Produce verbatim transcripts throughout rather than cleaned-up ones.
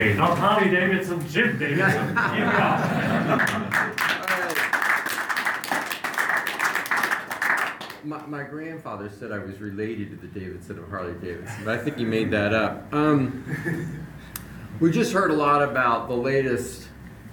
Not Harley Davidson, Jim Davidson. Here we are. My, my grandfather said I was related to the Davidson of Harley Davidson, but I think he made that up. Um, we just heard a lot about the latest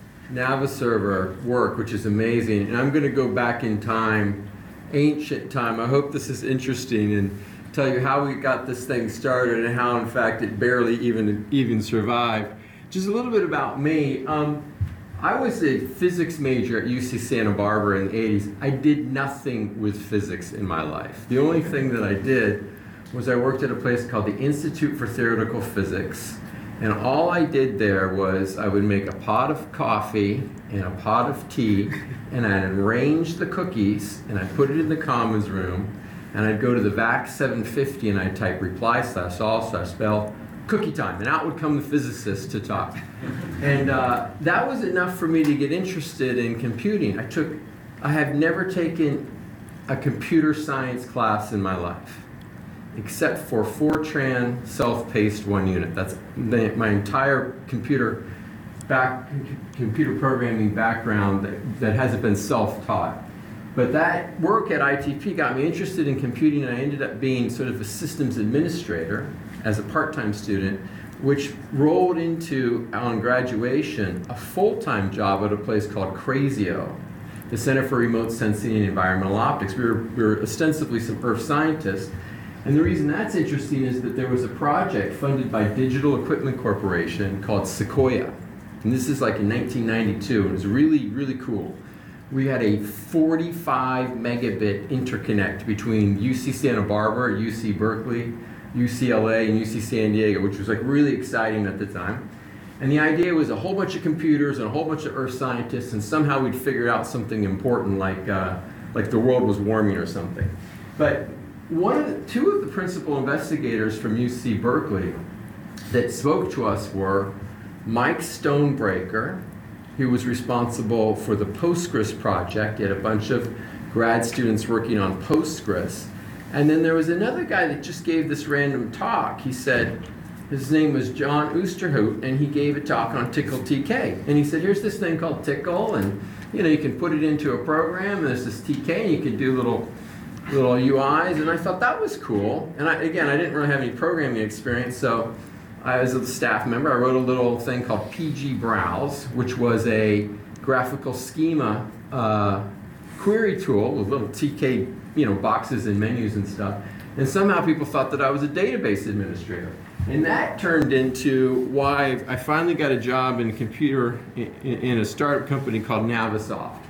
Naviserver work, which is amazing, and I'm going to go back in time, ancient time. I hope this is interesting and tell you how we got this thing started and how, in fact, it barely even even survived. Just a little bit about me. Um, I was a physics major at U C Santa Barbara in the eighties. I did nothing with physics in my life. The only thing that I did was I worked at a place called the Institute for Theoretical Physics, and all I did there was I would make a pot of coffee and a pot of tea, and I'd arrange the cookies, and I'd put it in the commons room, and I'd go to the V A C seven fifty and I'd type reply slash all slash spell cookie time, and out would come the physicist to talk. And uh, that was enough for me to get interested in computing. I took, I have never taken a computer science class in my life, except for Fortran self-paced one unit. That's the, my entire computer back, computer programming background that, that hasn't been self-taught. But that work at I T P got me interested in computing, and I ended up being sort of a systems administrator as a part-time student, which rolled into, on graduation, a full-time job at a place called Crazio, the Center for Remote Sensing and Environmental Optics. We were, we were ostensibly some Earth scientists, and the reason that's interesting is that there was a project funded by Digital Equipment Corporation called Sequoia, and this is like in nineteen ninety-two, and it was really, really cool. We had a forty-five megabit interconnect between U C Santa Barbara, U C Berkeley, U C L A, and U C San Diego, which was like really exciting at the time. And the idea was a whole bunch of computers and a whole bunch of earth scientists, and somehow we'd figure out something important, like uh, like the world was warming or something. But one of the, two of the principal investigators from U C Berkeley that spoke to us were Mike Stonebreaker, who was responsible for the Postgres project. He had a bunch of grad students working on Postgres. And then there was another guy that just gave this random talk. He said, his name was John Oosterhout, and he gave a talk on Tickle T K. And he said, here's this thing called Tickle, and you know, you can put it into a program, and there's this T K, and you can do little little U Is, and I thought that was cool. And I, again, I didn't really have any programming experience, so I was a staff member. I wrote a little thing called P G Browse, which was a graphical schema uh, query tool with little T K, you know, boxes and menus and stuff. And somehow people thought that I was a database administrator. And that turned into why I finally got a job in computer in, in a startup company called Navisoft.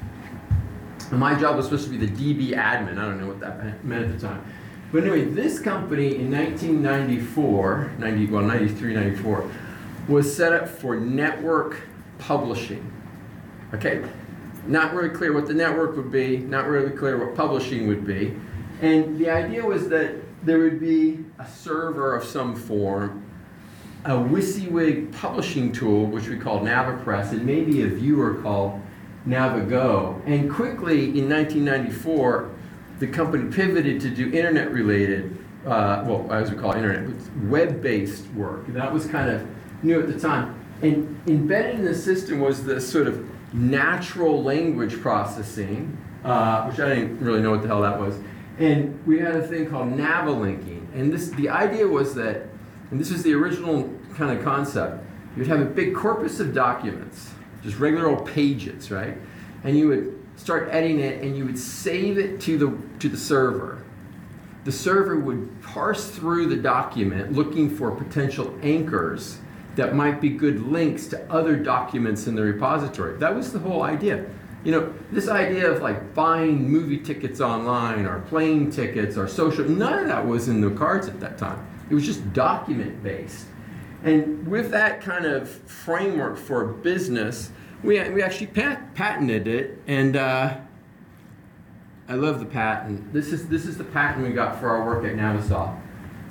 And my job was supposed to be the D B admin. I don't know what that meant at the time. But anyway, this company in nineteen ninety-four, ninety, well, ninety-three, ninety-four, was set up for network publishing. Okay? Not really clear what the network would be, not really clear what publishing would be. And the idea was that there would be a server of some form, a WYSIWYG publishing tool, which we called NaviPress, and maybe a viewer called Navigo. And quickly, in nineteen ninety-four, the company pivoted to do internet-related, uh, well, as we call it, internet, web-based work. That was kind of new at the time. And embedded in the system was this sort of natural language processing, uh, which I didn't really know what the hell that was. And we had a thing called Navilinking. And this, the idea was that, and this was the original kind of concept, you'd have a big corpus of documents, just regular old pages, right? And you would start editing it, and you would save it to the to the server. The server would parse through the document looking for potential anchors that might be good links to other documents in the repository. That was the whole idea. You know, this idea of like buying movie tickets online or plane tickets or social, none of that was in the cards at that time. It was just document based. And with that kind of framework for business, we, we actually pat, patented it, and uh, I love the patent. This is, this is the patent we got for our work at Navisoft.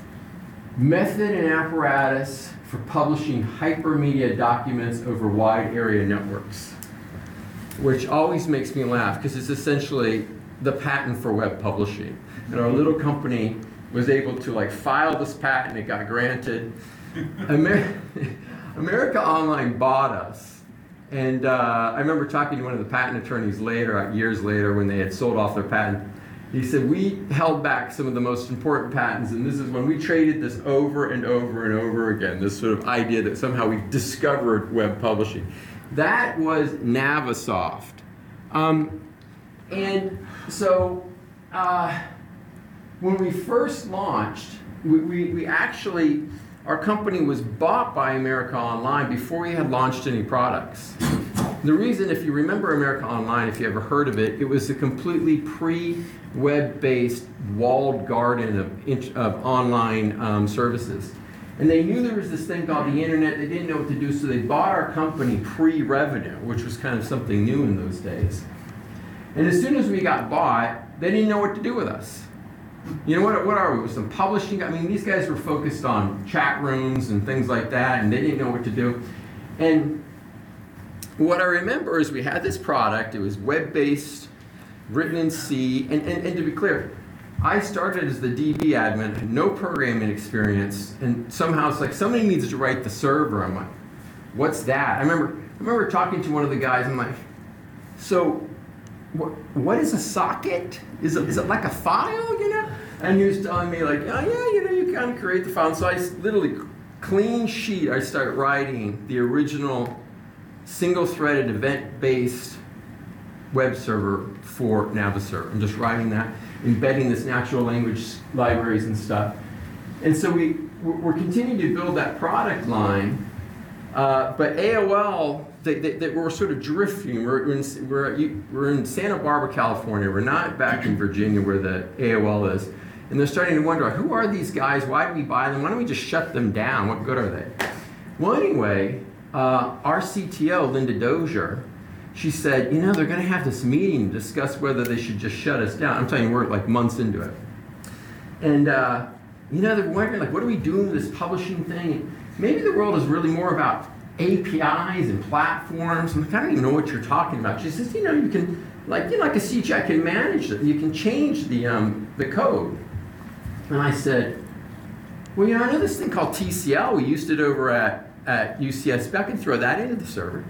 Method and apparatus for publishing hypermedia documents over wide area networks, which always makes me laugh because it's essentially the patent for web publishing. And our little company was able to like file this patent, it got granted. Amer America Online bought us. And uh, I remember talking to one of the patent attorneys later, years later, when they had sold off their patent. He said, we held back some of the most important patents, and this is when we traded this over and over and over again, this sort of idea that somehow we discovered web publishing. That was Navisoft. Um, and so uh, when we first launched, we, we, we actually, our company was bought by America Online before we had launched any products. The reason, if you remember America Online, if you ever heard of it, it was a completely pre-web-based walled garden of, int- of online um, services. And they knew there was this thing called the internet. They didn't know what to do, so they bought our company pre-revenue, which was kind of something new in those days. And as soon as we got bought, they didn't know what to do with us. You know, what, what are we? With some publishing? I mean, these guys were focused on chat rooms and things like that, and they didn't know what to do. And what I remember is we had this product. It was web-based, written in C, and, and, and to be clear, I started as the D B admin, had no programming experience, and somehow it's like somebody needs to write the server. I'm like, what's that? I remember, I remember talking to one of the guys. I'm like, so what, what is a socket? Is it, is it like a file, you know? And he was telling me like, oh yeah, you know, you kind of create the file. And so I literally, clean sheet, I started writing the original single-threaded, event-based web server for Naviserver. I'm just writing that, embedding this natural language libraries and stuff. And so we, we're continuing to build that product line, uh, but A O L, they, they, they, we're sort of drifting. We're in, we're, we're in Santa Barbara, California. We're not back in Virginia where the A O L is. And they're starting to wonder, who are these guys? Why do we buy them? Why don't we just shut them down? What good are they? Well, anyway, Uh, our C T O, Linda Dozier, she said, you know, they're going to have this meeting to discuss whether they should just shut us down. I'm telling you, we're like months into it. And, uh, you know, they're wondering, like, what are we doing with this publishing thing? Maybe the world is really more about A P Is and platforms. I'm like, I don't even know what you're talking about. She says, you know, you can, like, you know, like a C T O can manage it. You can change the, um, the code. And I said, well, you know, I know this thing called T C L. We used it over at at U C S B. I can throw that into the server.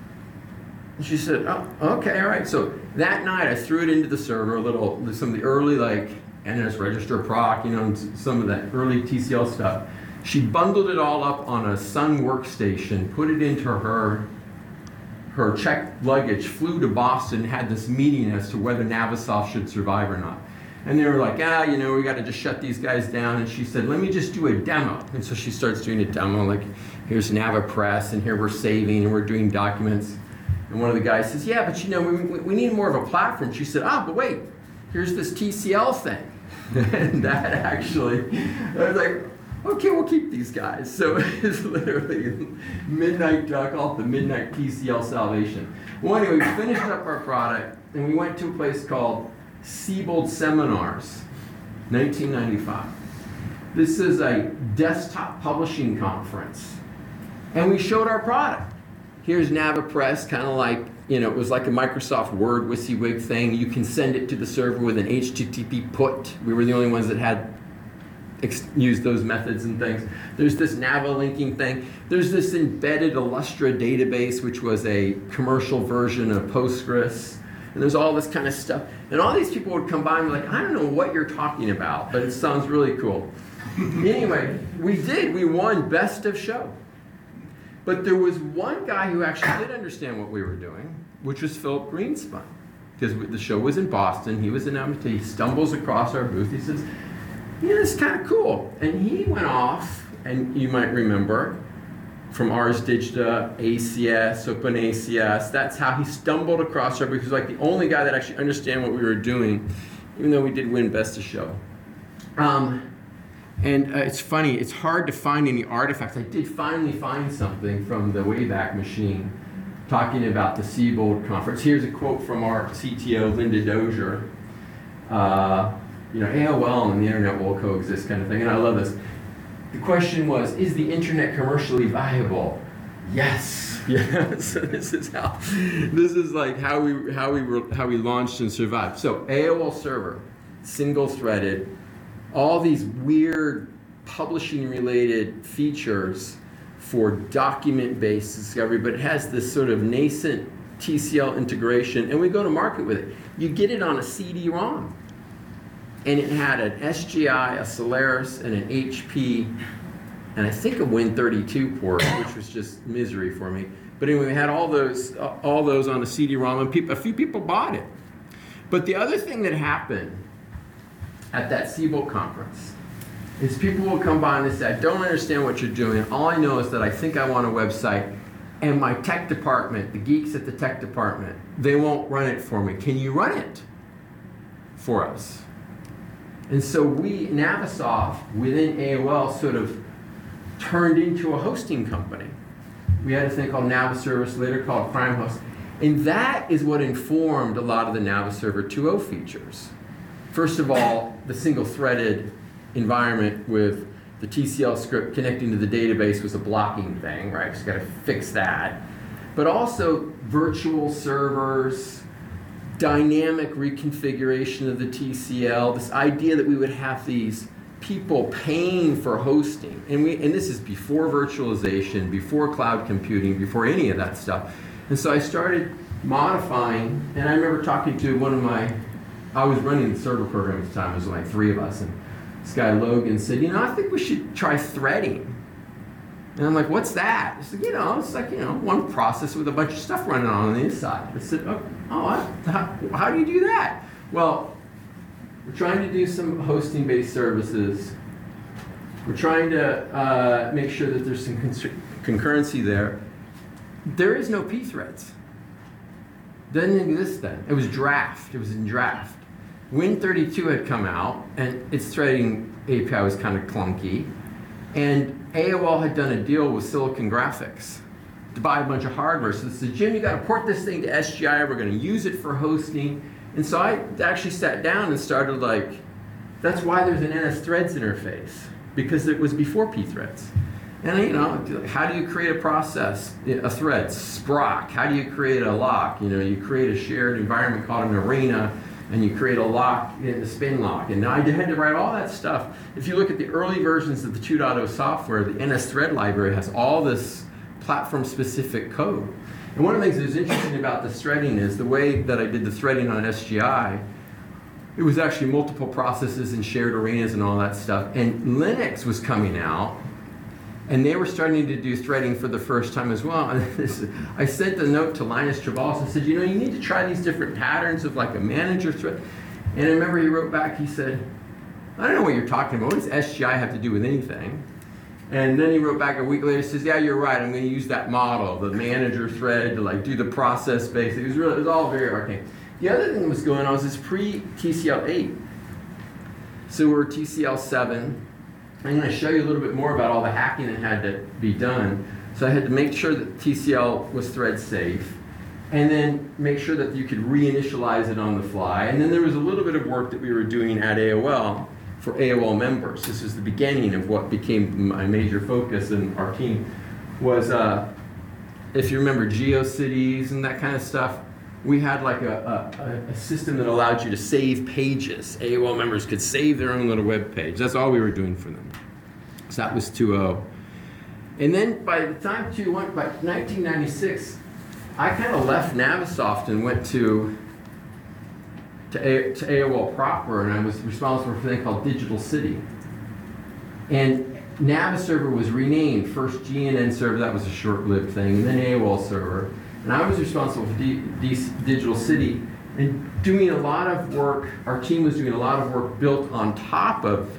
And she said, oh, okay, all right. So that night I threw it into the server, a little, some of the early like N S Register proc, you know, and some of that early T C L stuff. She bundled it all up on a Sun workstation, put it into her, her checked luggage, flew to Boston, had this meeting as to whether Navisoft should survive or not. And they were like, ah, you know, we got to just shut these guys down. And she said, let me just do a demo. And so she starts doing a demo, like, here's NaviPress, and here we're saving, and we're doing documents. And one of the guys says, yeah, but you know, we, we need more of a platform. She said, ah, but wait, here's this T C L thing. And that actually, I was like, okay, we'll keep these guys. So it's literally midnight, I call it the midnight T C L salvation. Well, anyway, we finished up our product, and we went to a place called Siebold Seminars, nineteen ninety-five. This is a desktop publishing conference. And we showed our product. Here's NaviPress, kind of like, you know, it was like a Microsoft Word WYSIWYG thing. You can send it to the server with an H T T P put. We were the only ones that had ex- used those methods and things. There's this Navilinking thing. There's this embedded Illustra database, which was a commercial version of Postgres. And there's all this kind of stuff. And all these people would come by and be like, I don't know what you're talking about, but it sounds really cool. Anyway, we did. We won Best of Show. But there was one guy who actually did understand what we were doing, which was Philip Greenspun. Because the show was in Boston. He was in M I T. He stumbles across our booth. He says, yeah, this is kind of cool. And he went off, and you might remember, from Ars Digita, A C S, OpenACS. That's how he stumbled across our booth. He was like the only guy that actually understood what we were doing, even though we did win Best of Show. Um, and uh, it's funny, it's hard to find any artifacts. I did finally find something from the Wayback Machine talking about the Siebold conference. Here's a quote from our C T O, Linda Dozier. Uh, you know, A O L and the internet will coexist kind of thing, and I love this. The question was, is the internet commercially viable? Yes. Yeah. So this is how, this is like how we how we were how we launched and survived. So A O L server, single-threaded, all these weird publishing-related features for document-based discovery, but it has this sort of nascent T C L integration, and we go to market with it. You get it on a C D ROM, and it had an S G I, a Solaris, and an H P, and I think a Win thirty-two port, which was just misery for me. But anyway, we had all those, uh, all those on a C D ROM, and people, a few people bought it. But the other thing that happened at that Siebel conference is people will come by and they say, I don't understand what you're doing. All I know is that I think I want a website, and my tech department, the geeks at the tech department, they won't run it for me. Can you run it for us? And so we, Navisoft, within A O L, sort of turned into a hosting company. We had a thing called Naviservice, later called PrimeHost. And that is what informed a lot of the Naviserver two point oh features. First of all, the single-threaded environment with the T C L script connecting to the database was a blocking thing, right? Just got to fix that. But also virtual servers, dynamic reconfiguration of the T C L, this idea that we would have these people paying for hosting. And, we, and this is before virtualization, before cloud computing, before any of that stuff. And so I started modifying, and I remember talking to one of my, I was running the server program at the time, it was like three of us, and this guy Logan said, you know, I think we should try threading. And I'm like, what's that? He said, you know, it's like, you know, one process with a bunch of stuff running on the inside. I said, oh, oh what? How, how do you do that? Well, we're trying to do some hosting-based services. We're trying to uh, make sure that there's some concurrency there. There is no pthreads. Doesn't exist then. It was draft. It was in draft. Win thirty-two had come out, and its threading A P I was kind of clunky. And A O L had done a deal with Silicon Graphics to buy a bunch of hardware. So they said, Jim, you got to port this thing to S G I. We're going to use it for hosting. And so I actually sat down and started like, that's why there's an N S Threads interface, because it was before pthreads. And you know, how do you create a process, a thread, Sprock? How do you create a lock? You know, you create a shared environment called an arena, and you create a lock in the spin lock. And I had to write all that stuff. If you look at the early versions of the two point oh software, the N S Thread library has all this platform-specific code. And one of the things that's interesting about this threading is the way that I did the threading on S G I, it was actually multiple processes and shared arenas and all that stuff. And Linux was coming out, and they were starting to do threading for the first time as well. And this, I sent a note to Linus Torvalds and said, you know, you need to try these different patterns of like a manager thread. And I remember he wrote back, he said, I don't know what you're talking about. What does S G I have to do with anything? And then he wrote back a week later, says, yeah, you're right. I'm going to use that model, the manager thread, to like do the process base. It was really, it was all very arcane. The other thing that was going on was this pre-T C L eight. So we're T C L seven. I'm going to show you a little bit more about all the hacking that had to be done. So I had to make sure that T C L was thread safe, and then make sure that you could reinitialize it on the fly. And then there was a little bit of work that we were doing at A O L for A O L members. This was the beginning of what became my major focus in our team, was, uh, if you remember GeoCities and that kind of stuff, we had like a, a, a system that allowed you to save pages. A O L members could save their own little web page. That's all we were doing for them. So that was two point oh. And then by the time two point one, by nineteen ninety-six, I kind of left Navisoft and went to to, a, to A O L proper, and I was responsible for a thing called Digital City. And Naviserver was renamed, first G N N Server, that was a short-lived thing, and then A O L Server. And I was responsible for D, D, Digital City, and doing a lot of work, our team was doing a lot of work built on top of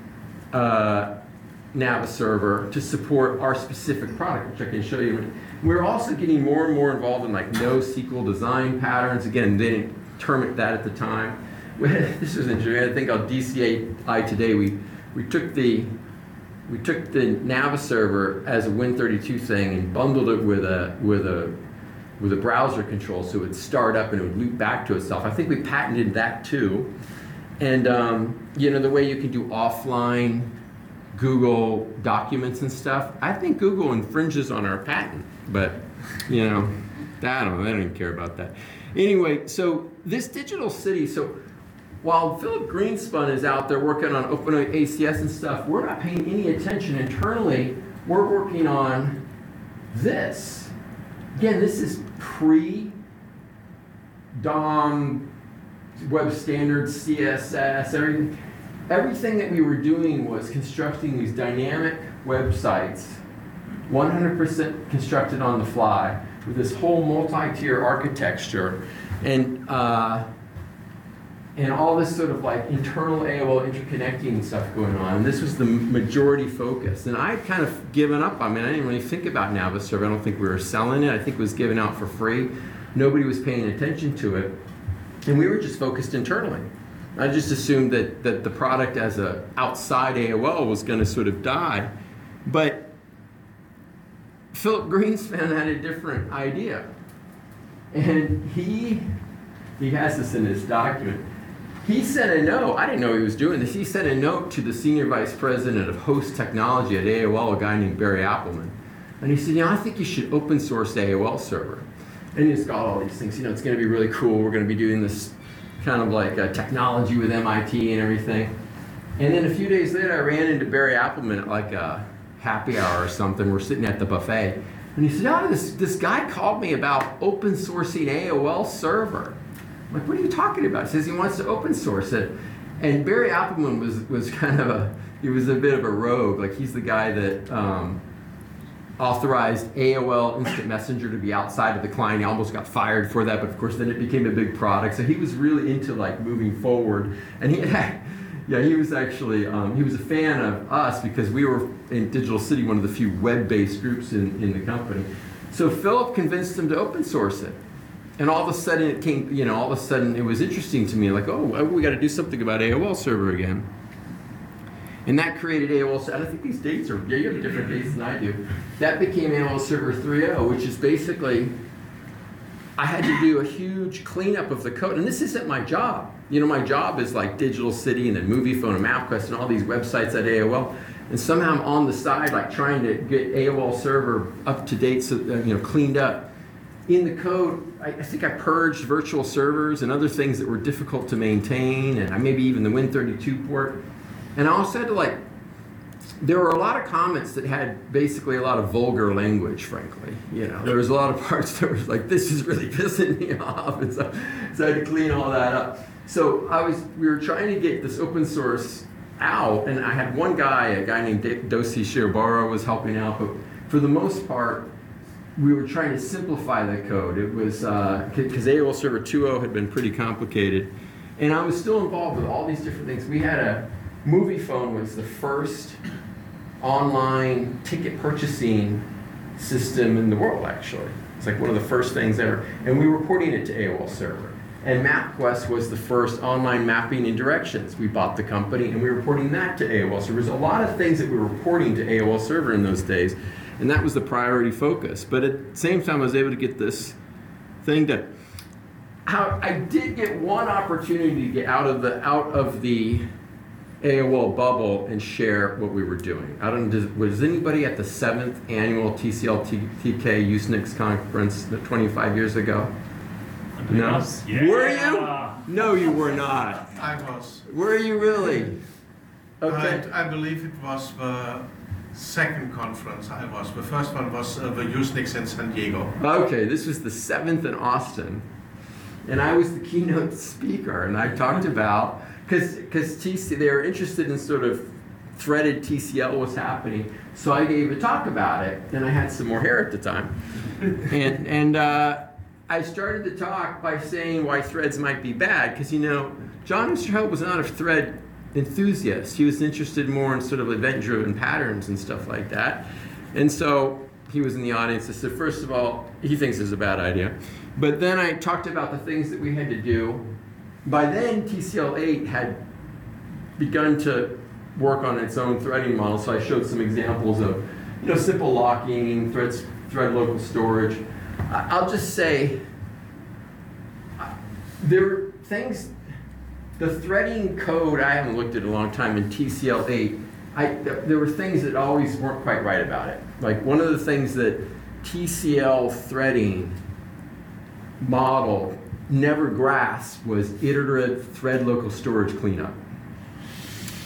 uh, Naviserver to support our specific product, which I can show you. We're also getting more and more involved in like NoSQL design patterns. Again, they didn't term it that at the time. This was interesting. I think on D C eight I today, we, we took the we took the Naviserver as a Win thirty-two thing and bundled it with a with a with a browser control, so it would start up and it would loop back to itself. I think we patented that too. And um, you know, the way you can do offline Google documents and stuff, I think Google infringes on our patent, but you know, I don't know, they don't even care about that. Anyway, so this Digital City, so while Philip Greenspun is out there working on OpenACS and stuff, we're not paying any attention internally we're working on this. Again, this is pre-D O M, web standards, C S S, everything. Everything that we were doing was constructing these dynamic websites, one hundred percent constructed on the fly, with this whole multi-tier architecture, and uh, and all this sort of like internal A O L interconnecting stuff going on. And this was the majority focus. And I'd kind of given up. I mean, I didn't really think about Naviserver. I don't think we were selling it. I think it was given out for free. Nobody was paying attention to it. And we were just focused internally. I just assumed that, that the product as a outside A O L was going to sort of die. But Philip Greenspan had a different idea. And he, he has this in his document. He sent a note, I didn't know he was doing this, he sent a note to the senior vice president of host technology at A O L, a guy named Barry Appelman. And he said, you know, I think you should open source A O L server. And he's got all these things, you know, it's going to be really cool. We're going to be doing this kind of like uh, technology with M I T and everything. And then a few days later, I ran into Barry Appelman at like a happy hour or something. We're sitting at the buffet. And he said, oh, this, this guy called me about open sourcing A O L server. I'm like, what are you talking about? He says he wants to open source it. And Barry Appelman was, was kind of a, he was a bit of a rogue. Like he's the guy that um, authorized A O L Instant Messenger to be outside of the client. He almost got fired for that, but of course then it became a big product. So he was really into like moving forward. And he had, yeah, he was actually, um, he was a fan of us because we were in Digital City, one of the few web-based groups in, in the company. So Philip convinced him to open source it. And all of a sudden it came, you know, all of a sudden it was interesting to me, like, oh, we got to do something about A O L server again. And that created A O L server. I think these dates are, yeah, you have different dates than I do. That became A O L server three point oh, which is basically, I had to do a huge cleanup of the code. And this isn't my job. You know, my job is like Digital City and then Moviefone and MapQuest and all these websites at A O L. And somehow I'm on the side, like trying to get A O L server up to date, so, uh, you know, cleaned up. In the code, I, I think I purged virtual servers and other things that were difficult to maintain, and I maybe even the Win thirty-two port. And I also had to like, there were a lot of comments that had basically a lot of vulgar language, frankly. You know, there was a lot of parts that was like, this is really pissing me off, and so, so I had to clean all that up. So I was, we were trying to get this open source out, and I had one guy, a guy named Dosi Shiobara was helping out, but for the most part, we were trying to simplify the code. It was, because uh, A O L Server two point oh had been pretty complicated. And I was still involved with all these different things. We had a, Moviefone was the first online ticket purchasing system in the world, actually. It's like one of the first things ever. And we were porting it to A O L Server. And MapQuest was the first online mapping in directions. We bought the company and we were porting that to A O L Server. There's a lot of things that we were porting to A O L Server in those days. And that was the priority focus. But at the same time, I was able to get this thing done. How I did get one opportunity to get out of the out of the A O L bubble and share what we were doing. I don't know, was anybody at the seventh annual T C L T K Usenix conference twenty-five years ago? No. Yeah. Were you? No, you were not. I was. Were you really? Okay. I, I believe it was the second conference I was. The first one was uh, the Usenix in San Diego. Okay, this was the seventh in Austin. And I was the keynote speaker, and I talked about, because because T C, they were interested in sort of threaded T C L was happening, so I gave a talk about it, and I had some more hair at the time. and and uh, I started the talk by saying why threads might be bad, because, you know, John Oosterhout was not a thread enthusiast. He was interested more in sort of event-driven patterns and stuff like that. And so he was in the audience. I said, first of all, he thinks it's a bad idea. But then I talked about the things that we had to do. By then, T C L eight had begun to work on its own threading model, so I showed some examples of, you know, simple locking, threads, thread local storage. I'll just say, there were things, the threading code, I haven't looked at it in a long time, in T C L eight, I, there were things that always weren't quite right about it. Like one of the things that T C L threading model never grasped was iterative thread local storage cleanup.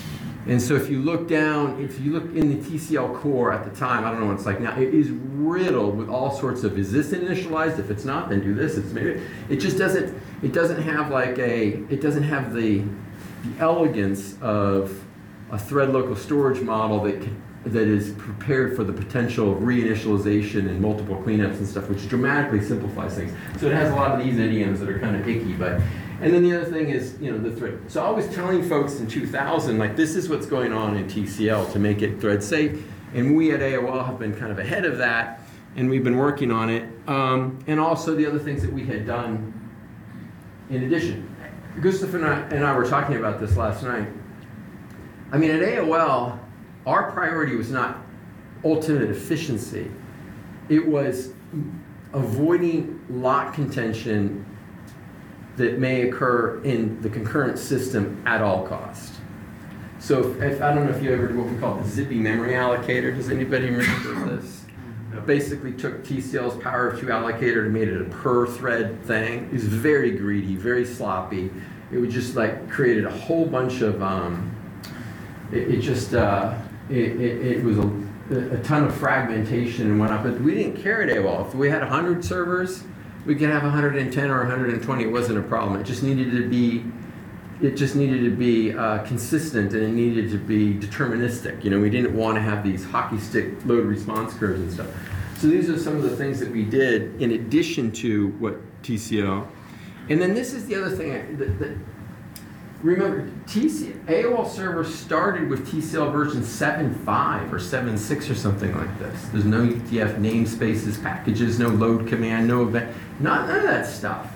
And so if you look down, if you look in the T C L core at the time, I don't know what it's like now, it is riddled with all sorts of, is this initialized? If it's not, then do this. It's maybe, it just doesn't, it doesn't have like a, it doesn't have the, the elegance of a thread local storage model that can, that is prepared for the potential of reinitialization and multiple cleanups and stuff, which dramatically simplifies things. So it has a lot of these idioms that are kind of icky, but, and then the other thing is, you know, the thread. So I was telling folks in two thousand, like, this is what's going on in T C L to make it thread safe, and we at A O L have been kind of ahead of that, and we've been working on it. Um, and also the other things that we had done in addition. Gustav and I, and I were talking about this last night. I mean, at A O L, our priority was not ultimate efficiency. It was avoiding lot contention that may occur in the concurrent system at all cost. So if, if I don't know if you ever did what we call the Zippy memory allocator. Does anybody remember this? No. Basically took T C L's power of two allocator and made it a per thread thing. It was very greedy, very sloppy. It would just like created a whole bunch of, um, it, it just, uh, it, it, it was a, a ton of fragmentation and whatnot, but we didn't care at A O L. If we had one hundred servers, we could have one hundred ten or one hundred twenty. It wasn't a problem. It just needed to be, it just needed to be uh, consistent, and it needed to be deterministic. You know, we didn't want to have these hockey stick load response curves and stuff. So these are some of the things that we did in addition to what T C L. And then this is the other thing that, that remember, T C, A O L servers started with T C L version seven point five or seven point six or something like this. There's no U T F namespaces, packages, no load command, no event, not, none of that stuff.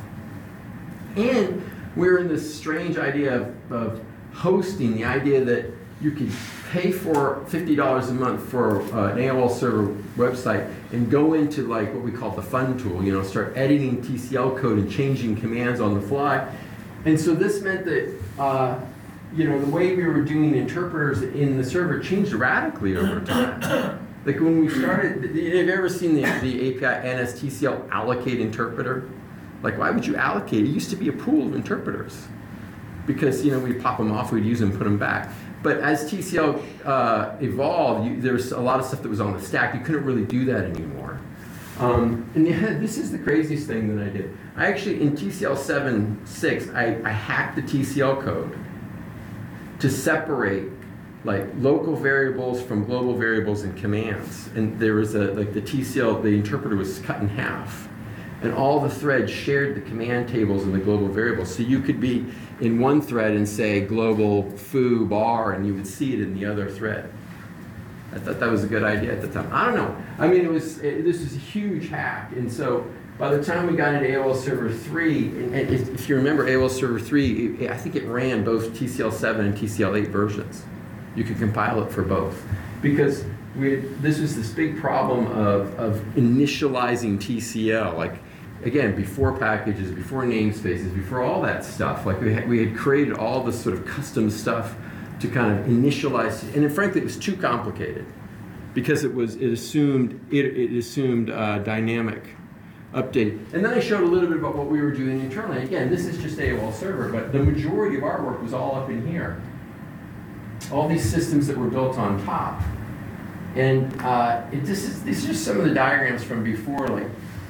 And we're in this strange idea of, of hosting, the idea that you could pay for fifty dollars a month for uh, an A O L server website and go into like what we call the fun tool, you know, start editing T C L code and changing commands on the fly. And so this meant that, uh, you know, the way we were doing interpreters in the server changed radically over time. Like when we started, have you ever seen the, the A P I N S T C L allocate interpreter? Like, why would you allocate? It used to be a pool of interpreters. Because, you know, we'd pop them off, we'd use them, put them back. But as T C L uh, evolved, you, there was a lot of stuff that was on the stack. You couldn't really do that anymore. Um, and yeah, this is the craziest thing that I did. I actually, in T C L seven point six, I, I hacked the T C L code to separate like local variables from global variables and commands. And there was a, like the T C L, the interpreter was cut in half. And all the threads shared the command tables and the global variables. So you could be in one thread and say global foo bar, and you would see it in the other thread. I thought that was a good idea at the time. I don't know. I mean, it was it, this was a huge hack. And so by the time we got into A O L Server three, and, and if, if you remember A O L Server three, it, I think it ran both T C L seven and T C L eight versions. You could compile it for both. Because we had, this was this big problem of, of initializing T C L. Like, again, before packages, before namespaces, before all that stuff. Like we had, we had created all this sort of custom stuff to kind of initialize, and then, frankly, it was too complicated because it was it assumed it, it assumed uh, dynamic update. And then I showed a little bit about what we were doing internally. Again, this is just A O L Server, but the majority of our work was all up in here. All these systems that were built on top, and uh, it, this is these are just some of the diagrams from before, like.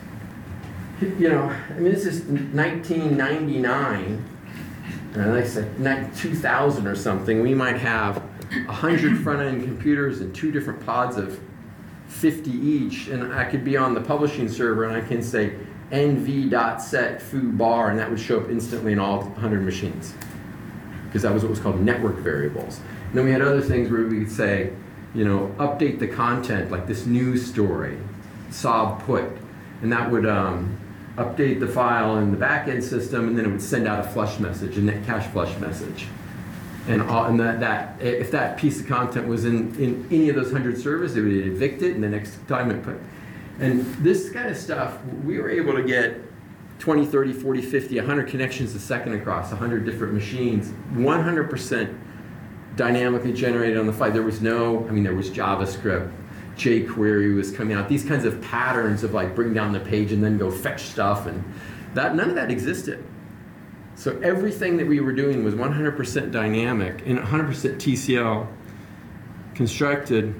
You know, I mean, this is nineteen ninety-nine, and like I said, two thousand or something. We might have one hundred front-end computers and two different pods of fifty each, and I could be on the publishing server and I can say nv.set foo bar, and that would show up instantly in all one hundred machines, because that was what was called network variables. And then we had other things where we could say, you know, update the content, like this news story, sob put, and that would um, update the file in the backend system, and then it would send out a flush message, a net cache flush message. And, all, and that, that if that piece of content was in, in any of those one hundred servers, it would evict it, and the next time it put. And this kind of stuff, we were able to get twenty, thirty, forty, fifty, one hundred connections a second across one hundred different machines, one hundred percent dynamically generated on the fly. There was no, I mean, there was JavaScript, jQuery was coming out, these kinds of patterns of like bring down the page and then go fetch stuff, and that none of that existed. So everything that we were doing was one hundred percent dynamic and one hundred percent T C L constructed.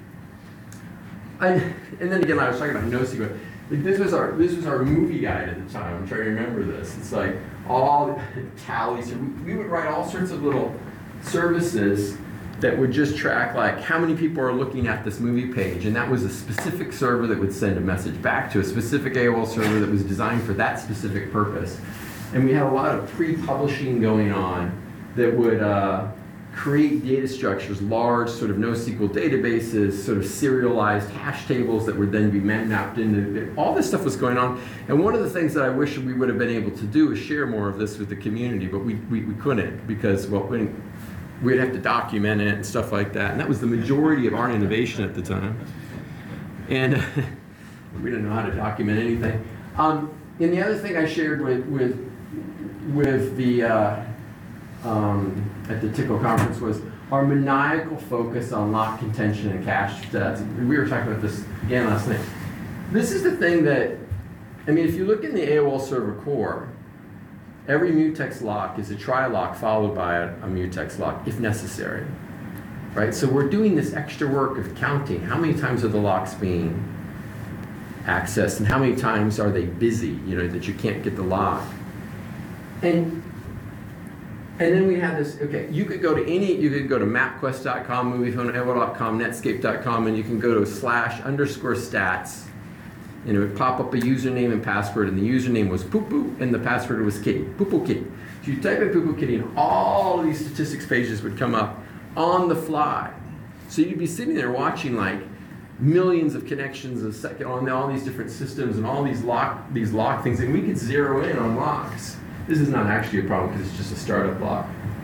And, and then again, I was talking about NoSQL. Like this was our this was our movie guide at the time. I'm trying to remember this. It's like all the tallies. We, we would write all sorts of little services that would just track like how many people are looking at this movie page, and that was a specific server that would send a message back to a specific A O L server that was designed for that specific purpose. And we had a lot of pre-publishing going on that would uh, create data structures, large sort of NoSQL databases, sort of serialized hash tables that would then be mapped into. All this stuff was going on. And one of the things that I wish we would have been able to do is share more of this with the community, but we, we, we couldn't because, well, we, we'd have to document it and stuff like that. And that was the majority of our innovation at the time. And we didn't know how to document anything. Um, and the other thing I shared with, with, with the, uh, um, at the Tickle conference was our maniacal focus on lock contention and cache stats. We were talking about this again last night. This is the thing that, I mean, if you look in the A O L server core, every mutex lock is a try lock followed by a, a mutex lock if necessary, right? So we're doing this extra work of counting how many times are the locks being accessed and how many times are they busy, you know, that you can't get the lock. And And then we had this, okay, you could go to any, you could go to mapquest dot com, moviephone dot A O L dot com, netscape dot com, and you can go to slash underscore stats, and it would pop up a username and password, and the username was poo-poo, and the password was kitty, poo-poo kitty. So you type in poo-poo kitty, and all of these statistics pages would come up on the fly. So you'd be sitting there watching like millions of connections a second on all these different systems and all these lock, these lock things, and we could zero in on locks. This is not actually a problem because it's just a startup block.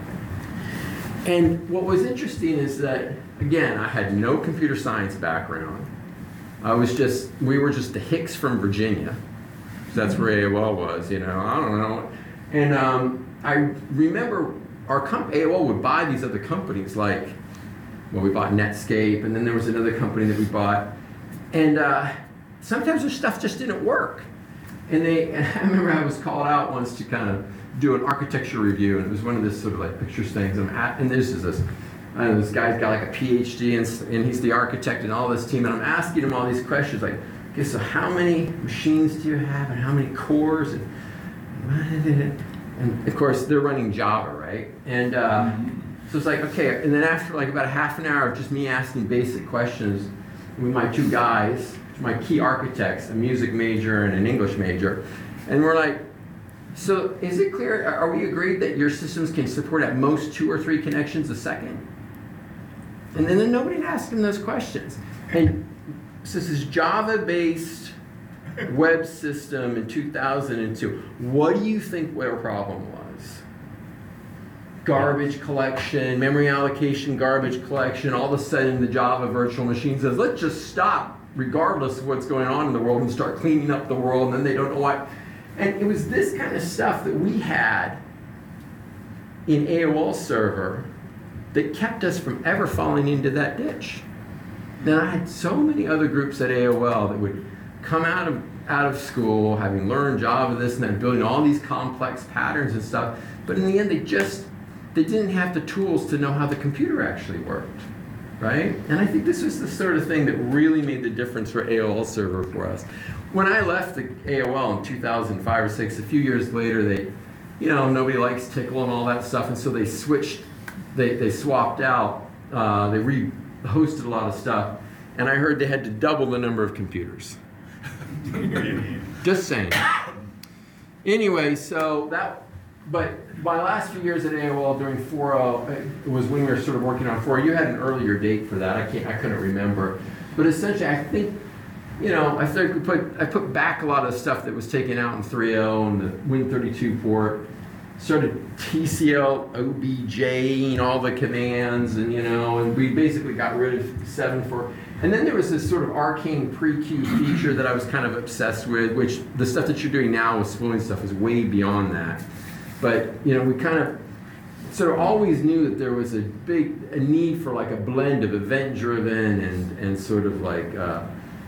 And what was interesting is that, again, I had no computer science background. I was just, we were just the Hicks from Virginia. That's where A O L was, you know, I don't know. And um, I remember our comp A O L would buy these other companies like, well, we bought Netscape, and then there was another company that we bought. And uh, sometimes their stuff just didn't work. And they, and I remember I was called out once to kind of do an architecture review, and it was one of this sort of like pictures things. And, at, and this is this, I know this guy's got like a P H D, and, and he's the architect and all this team, and I'm asking him all these questions like, okay, so how many machines do you have, and how many cores, and, and of course they're running Java, right? And uh, so it's like, okay, and then after like about a half an hour of just me asking basic questions with my two guys, my key architects, a music major and an English major, and we're like, so is it clear, are we agreed that your systems can support at most two or three connections a second? And then, then nobody asked them those questions. And so this is Java-based web system in two thousand two. What do you think their problem was? Garbage collection, memory allocation, garbage collection. All of a sudden the Java virtual machine says, let's just stop regardless of what's going on in the world and start cleaning up the world, and then they don't know why. And it was this kind of stuff that we had in A O L server that kept us from ever falling into that ditch. Then I had so many other groups at A O L that would come out of out of school having learned Java, this and that, building all these complex patterns and stuff, but in the end they just they didn't have the tools to know how the computer actually worked. Right? And I think this was the sort of thing that really made the difference for A O L server for us. When I left the A O L in two thousand five or six, a few years later, they, you know, nobody likes Tickle and all that stuff, and so they switched, they, they swapped out, uh, they re-hosted a lot of stuff, and I heard they had to double the number of computers. Just saying. Anyway, so that, but my last few years at A O L during four point oh, it was when we were sort of working on four. You had an earlier date for that. I can't, I couldn't remember. But essentially, I think, you know, I started to put, I put back a lot of the stuff that was taken out in three point oh and the Win thirty-two port. Started T C L, O B J, and all the commands, and you know, and we basically got rid of seven four. And then there was this sort of arcane pre-queue feature that I was kind of obsessed with, which the stuff that you're doing now with spooling stuff is way beyond that. But, you know, we kind of sort of always knew that there was a big a need for like a blend of event-driven and, and sort of like uh,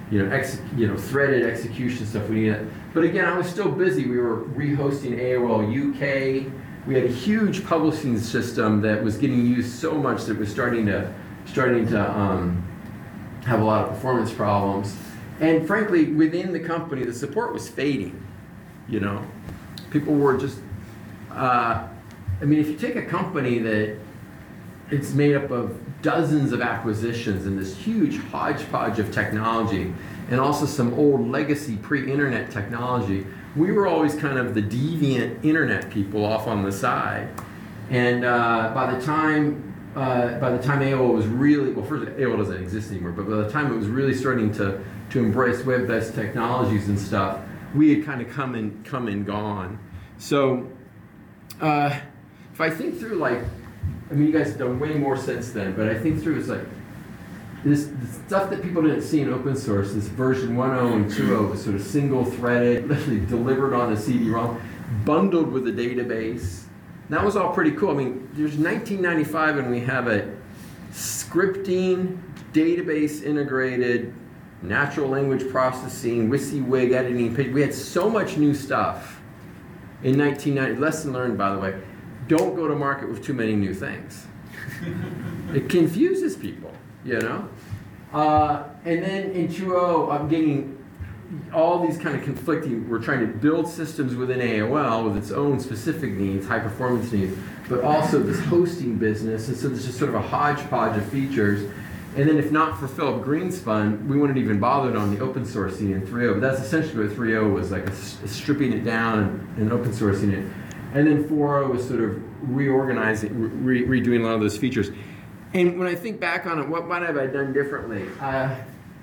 you know, ex, you know, threaded execution stuff. We needed. But again, I was still busy. We were re-hosting A O L U K. We had a huge publishing system that was getting used so much that it was starting to starting to um, have a lot of performance problems. And frankly, within the company, the support was fading. You know, people were just. Uh, I mean, if you take a company that it's made up of dozens of acquisitions and this huge hodgepodge of technology, and also some old legacy pre-internet technology, we were always kind of the deviant internet people off on the side. And uh, by the time uh, by the time A O L was really, well, first A O L doesn't exist anymore, but by the time it was really starting to to embrace web-based technologies and stuff, we had kind of come and come and gone. So uh, if I think through, like, I mean, you guys have done way more since then, but I think through it's like this, this stuff that people didn't see in open source, this version one point oh and two point oh was sort of single-threaded, literally delivered on a C D ROM, bundled with a database. And that was all pretty cool. I mean, there's nineteen ninety-five and we have a scripting, database integrated, natural language processing, WYSIWYG editing page. We had so much new stuff in nineteen ninety. Lesson learned, by the way. Don't go to market with too many new things. It confuses people, you know? Uh, and then in two point oh, I'm getting all these kind of conflicting, we're trying to build systems within A O L with its own specific needs, high performance needs, but also this hosting business, and so there's just sort of a hodgepodge of features. And then if not for Philip Greenspun, we wouldn't even bothered on the open sourcing in three point oh, but that's essentially what three point oh was, like a, a stripping it down and, and open sourcing it. And then four point oh was sort of reorganizing, re redoing a lot of those features. And when I think back on it, what might have I done differently? Uh,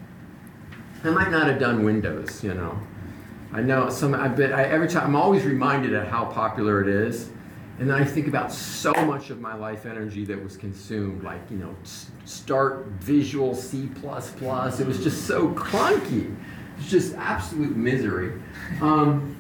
I might not have done Windows, you know. I know some, I've been, I, every time, I'm always reminded of how popular it is. And then I think about so much of my life energy that was consumed, like, you know, start Visual C plus plus. It was just so clunky. It was just absolute misery. Um,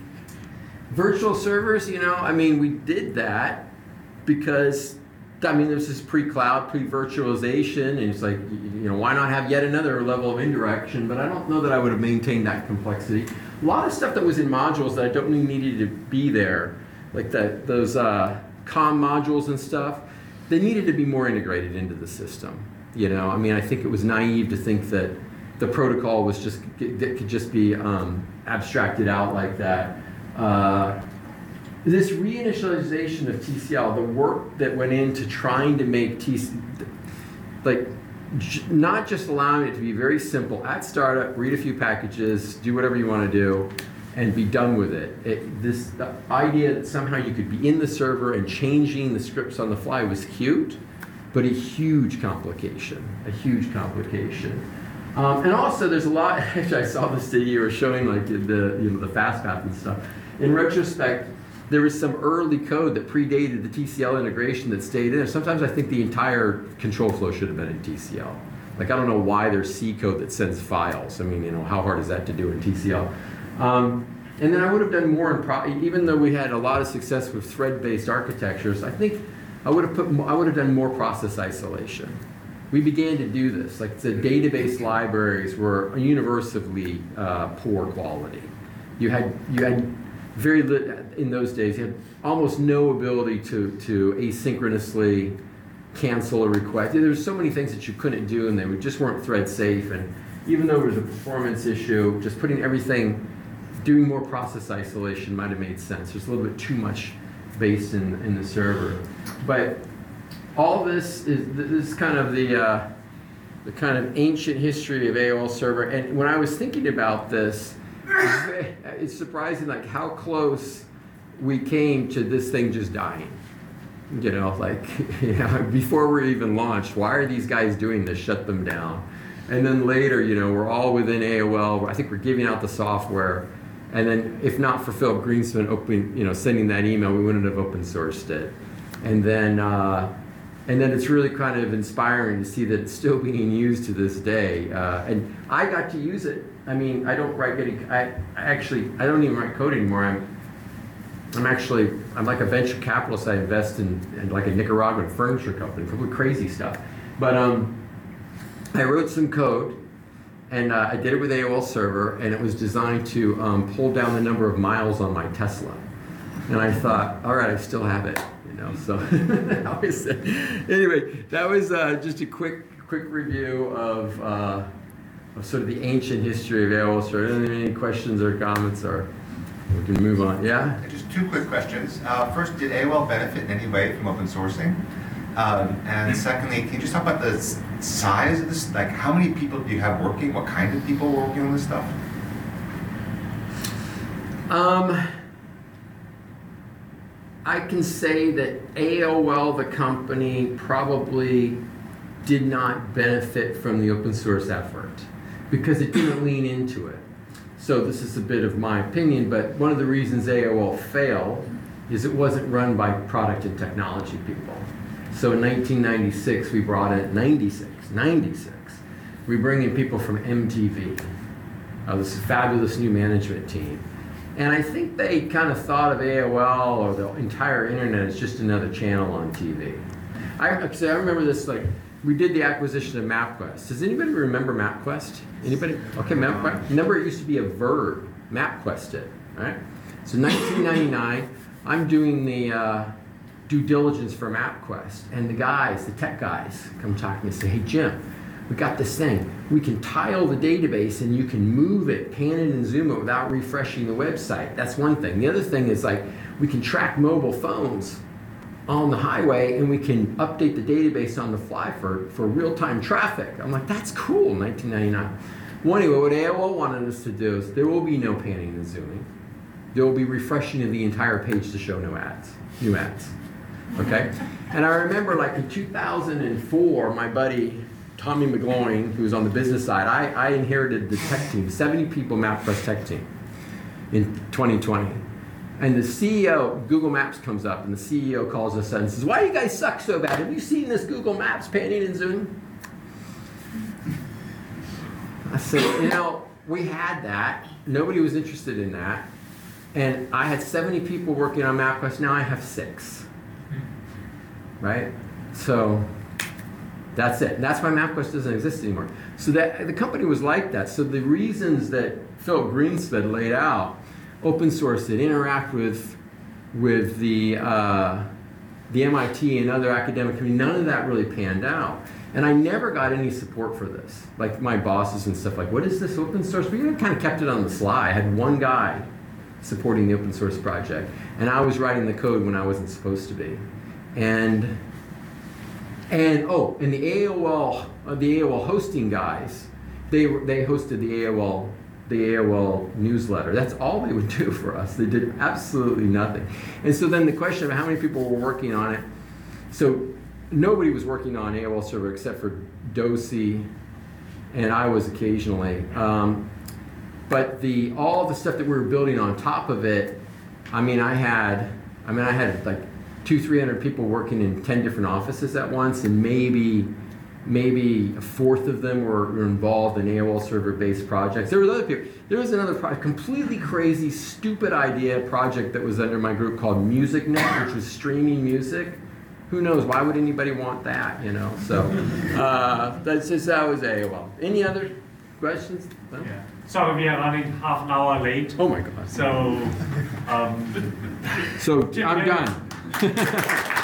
Virtual servers, you know, I mean, we did that because, I mean, there's this pre-cloud, pre-virtualization, and it's like, you know, why not have yet another level of indirection? But I don't know that I would have maintained that complexity. A lot of stuff that was in modules that I don't think needed to be there, like that, those uh, COM modules and stuff, they needed to be more integrated into the system. You know, I mean, I think it was naive to think that the protocol was just, that could just be um, abstracted out like that. Uh, this reinitialization of T C L, the work that went into trying to make T C L, like, j not just allowing it to be very simple, at startup, read a few packages, do whatever you want to do, and be done with it. it this the idea that somehow you could be in the server and changing the scripts on the fly was cute, but a huge complication, a huge complication. Um, and also, there's a lot. Actually, I saw this that you were showing, like the you know the fast path and stuff. In retrospect, there was some early code that predated the T C L integration that stayed in there. Sometimes I think the entire control flow should have been in T C L. Like, I don't know why there's C code that sends files. I mean, you know, how hard is that to do in T C L? Um, and then I would have done more in pro even though we had a lot of success with thread-based architectures. I think I would have put more, I would have done more process isolation. We began to do this. Like, the database libraries were universally uh, poor quality. You had you had very little in those days. You had almost no ability to to asynchronously cancel a request. There's so many things that you couldn't do, and they would, just weren't thread safe. And even though there was a performance issue, just putting everything, doing more process isolation might have made sense. There's a little bit too much based in in the server, but. All this is this is kind of the uh, the kind of ancient history of A O L server. And when I was thinking about this, it's surprising, like, how close we came to this thing just dying. You know, like, you know, before we're even launched, why are these guys doing this? Shut them down. And then later, you know, we're all within A O L. I think we're giving out the software. And then, if not for Philip Greenspun opening, you know, sending that email, we wouldn't have open sourced it. And then. Uh, And then it's really kind of inspiring to see that it's still being used to this day. Uh, and I got to use it. I mean, I don't write any, I, I actually, I don't even write code anymore. I'm, I'm actually, I'm like a venture capitalist. I invest in, in like a Nicaraguan furniture company, probably crazy stuff. But um, I wrote some code, and uh, I did it with A O L Server, and it was designed to um, pull down the number of miles on my Tesla. And I thought, all right, I still have it, you know. So that was, anyway, that was uh, just a quick, quick review of, uh, of sort of the ancient history of A O L Server. Any questions or comments, or we can move on. Yeah. Just two quick questions. Uh, first, did A O L benefit in any way from open sourcing? Um, and secondly, can you just talk about the s- size of this? Like, how many people do you have working? What kind of people are working on this stuff? Um, I can say that A O L, the company, probably did not benefit from the open source effort because it didn't lean into it. So this is a bit of my opinion, but one of the reasons A O L failed is it wasn't run by product and technology people. So in nineteen ninety-six, we brought in, ninety-six, ninety-six, we bring in people from M T V, uh, this fabulous new management team. And I think they kind of thought of A O L or the entire internet as just another channel on T V. I, actually, I remember this, like, we did the acquisition of MapQuest. Does anybody remember MapQuest? Anybody? Okay, MapQuest. Remember, it used to be a verb. MapQuest did, right? So nineteen ninety-nine, I'm doing the uh, due diligence for MapQuest. And the guys, the tech guys, come talk to me and say, hey, Jim, we got this thing. We can tile the database and you can move it, pan it and zoom it without refreshing the website. That's one thing. The other thing is, like, we can track mobile phones on the highway and we can update the database on the fly for, for real-time traffic. I'm like, that's cool, nineteen ninety-nine. Well, anyway, what A O L wanted us to do is there will be no panning and zooming. There will be refreshing of the entire page to show no ads, new ads, okay? And I remember, like, in two thousand four, my buddy, Tommy McGloin, who was on the business side, I, I inherited the tech team, seventy people MapQuest tech team in twenty twenty. And the C E O, Google Maps comes up, and the C E O calls us and says, why do you guys suck so bad? Have you seen this Google Maps panning and zooming? I said, you know, we had that. Nobody was interested in that. And I had seventy people working on MapQuest. Now I have six. Right? So that's it. And that's why MapQuest doesn't exist anymore. So that the company was like that. So the reasons that Philip Greenspan laid out, open source it, interact with with the uh, the M I T and other academic community, none of that really panned out. And I never got any support for this. Like my bosses and stuff, like, what is this open source? We kind of kept it on the sly. I had one guy supporting the open source project, and I was writing the code when I wasn't supposed to be. And and oh, and the A O L, uh, the A O L hosting guys, they they hosted the A O L the A O L newsletter. That's all they would do for us. They did absolutely nothing. And so then the question of how many people were working on it. So nobody was working on A O L Server except for Dosi, and I was occasionally. Um, but the all the stuff that we were building on top of it, I mean, I had, I mean, I had like two, three hundred people working in ten different offices at once, and maybe. Maybe a fourth of them were, were involved in A O L server-based projects. There was other people. There was another pro- completely crazy, stupid idea project that was under my group called MusicNet, which was streaming music. Who knows? Why would anybody want that? You know. So uh, that's just that was A O L. Any other questions? No? Yeah. Sorry, we are running half an hour late. Oh my God. So, um, So Jim, I'm maybe- done.